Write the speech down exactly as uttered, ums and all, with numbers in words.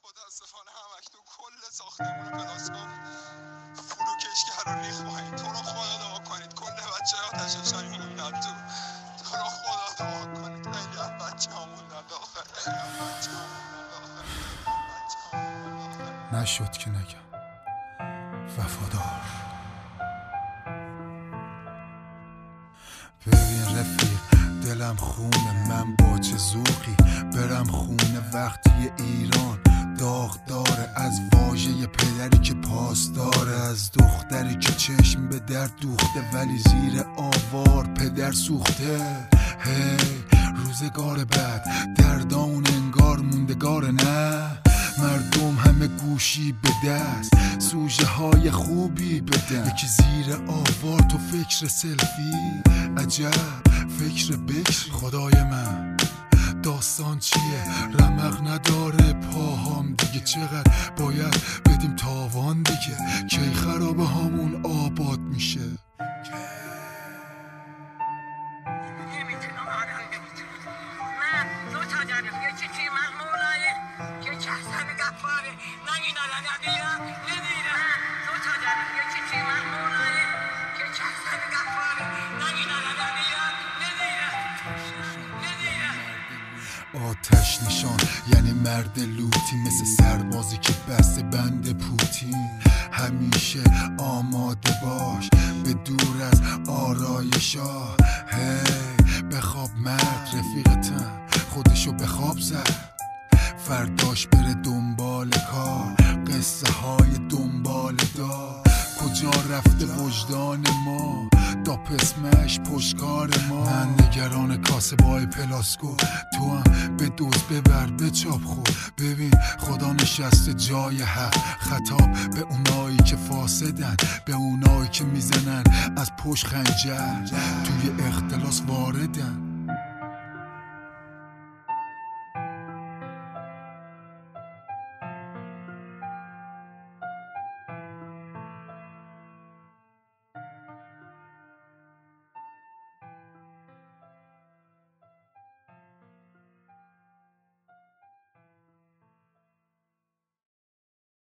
متاسفانه همکنون کل ساختمون پلاسکوپ فروکشگر رو ریخ پایین. تو رو خدا دعا کنید، کل بچه ها آتش نشانی موندن تو. تو رو خدا دعا کنید، خیلی هم بچه ها موندن داخل، خیلی هم بچه ها موندن داخل. نشد که نگم وفادار. ببین رفیق دلم خونه، من با چه ذوقی برم خونه وقتی ایران داغ داره از واژه پدری که پاس داره، از دختری که چشم به درد دوخته ولی زیر آوار پدر سوخته. هی روزگار بعد دردان انگار موندگار، نه مردم همه گوشی به دست سوژه های خوبی بدن. یکی زیر آوار تو فکر سلفی، عجب فکر بکر. خدای من داستان چیه؟ رمق نداره پاهام دیگه، چقدر باید بدیم تاوان دیگه؟ کی خرابه هامون آباد میشه؟ آتش نشان یعنی مرد لوتی، مثل سربازی که بسته بند پوتین. همیشه آماده باش به دور از آرایشا. هی بخواب مرد رفیقتم خودشو به خواب زد، فرداش بره دنبال کار، قصه های دنبال دار. کجا رفته وجدان ما؟ داپ اسمش پشتکار ما. من نگران کاسبای پلاسکو، تو هم به دوز ببر به چاپ خود. ببین خدا نشسته جای حق، خطاب به اونایی که فاسدن، به اونایی که میزنن از پشت خنجر توی اختلاس واردن.